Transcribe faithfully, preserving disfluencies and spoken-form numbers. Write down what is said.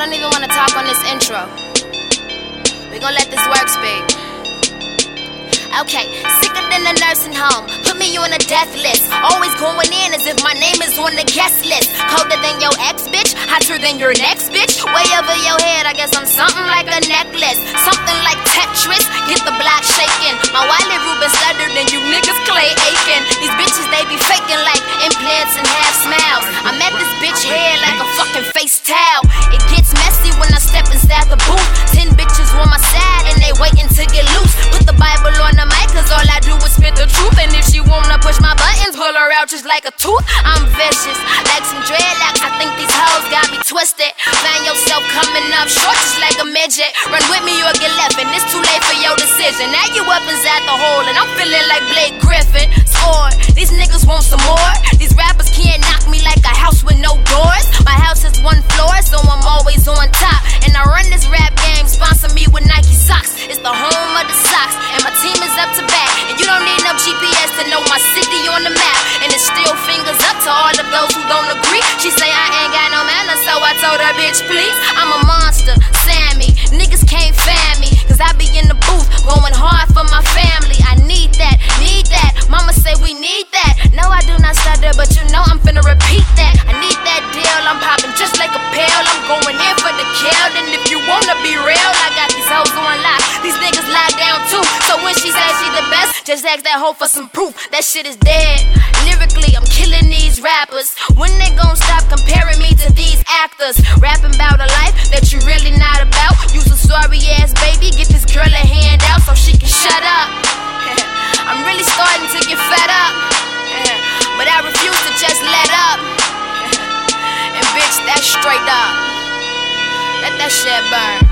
don't even want to talk on this intro. We gon' let this work speak. Okay, sicker than a nursing home. Put me on a death list. Always going in as if my name is on the guest list. Colder than your ex, bitch. Hotter than your next, bitch. Way over your head, I guess I'm something like a necklace. Something like Tetris. Get the block shaking. My Wiley Rubin stuttered and you niggas Clay Aiken. These bitches, they be faking like implants and half smiles. I'm at this bitch head like a fucking face towel. It gets messy when I step inside the booth. Ten bitches on my side and they waiting to get loose. Put the Bible on the mic, cause all I do is spit the truth. And if she wanna push my buttons, pull her out just like a tooth. I'm vicious, like some dreadlocks. I think these hoes got me twisted. Find yourself coming up short just like a midget. Run with me or get left, and it's too late for your decision. Now you up inside the hole, and I'm feeling like Blake Griffin. Score, these niggas want some more. These rappers can't knock me like a house with no doors. My house is one floor, so I'm always on top. And I run this rap game, sponsor me with Nike socks. It's the home of the socks, and my team is up to bat. And you don't need no G P S to know my city on the map. And it's still fingers up to all of those who don't agree. She say I ain't got no manners, so I told her, bitch, please. I'm a monster, Sammy. Niggas can't fan me, cause I be in the booth going hard for my family. I need that, need that. Mama say we need that. No, I do not stutter, but you know I'm finna repeat that. I need that deal, I'm popping just like a pill. I'm going in for the kill. And if you wanna be real, I got these hoes on lock. These niggas lie down too. So when she says she the best, just ask that hoe for some proof. That shit is dead. Lyrically, I'm killing these rappers. When they gon' stop comparing me to these actors? Rapping about a life that you really not about. Use a sorry ass baby, get this girl a hand out so she can shut up. I'm really starting to get fed up, but I refuse to just let up. And bitch, that's straight up. Let that shit burn.